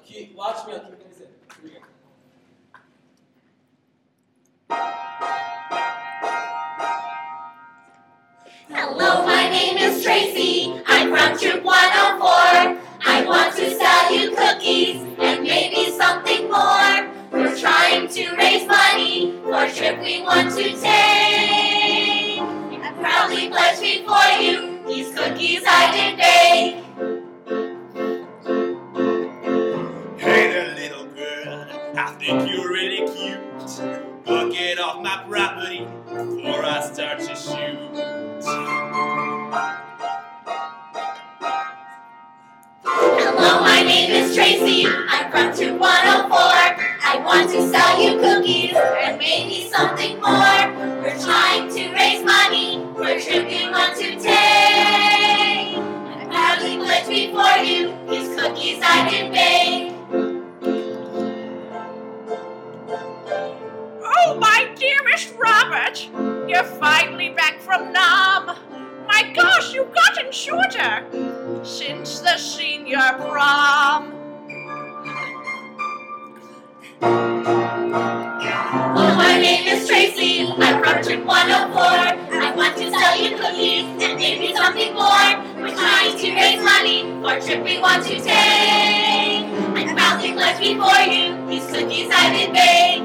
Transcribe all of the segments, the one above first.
Watch me, I'll keep this in. Here we go. Hello, my name is Tracy. I'm from Troop 104. I want to sell you cookies and maybe something more. We're trying to raise money for a trip we want to take. I proudly pledge before you these cookies I did bake. Hey there, little girl, I think you're really cute. But get off my property before I start to shoot. Hello, my name is Tracy. I'm from Troop 104. I want to sell you cookies and maybe something more. We're trying to raise money for a trip we want to take. I proudly pledge before you these cookies I did bake. Oh, my dearest Robert, you're finally back from Nam. My gosh, you've gotten shorter since the senior prom. Oh, my name is Tracy. I'm from Troop 104. I want to sell you cookies and maybe something more. We're trying to raise money for a trip we want to take. I proudly pledge before you these cookies I did bake.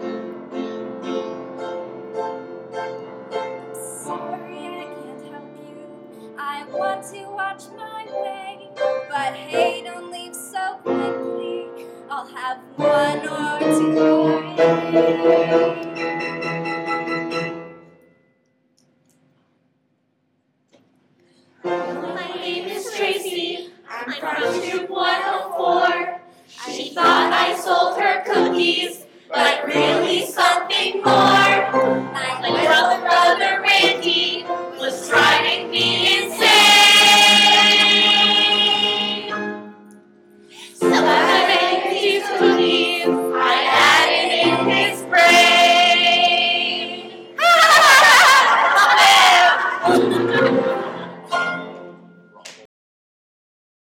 Sorry, I can't help you. I want to watch my way. But hey, don't leave so quickly. I'll have one or two. My name is Tracy. I'm from Troop 104. She thought I sold her cookies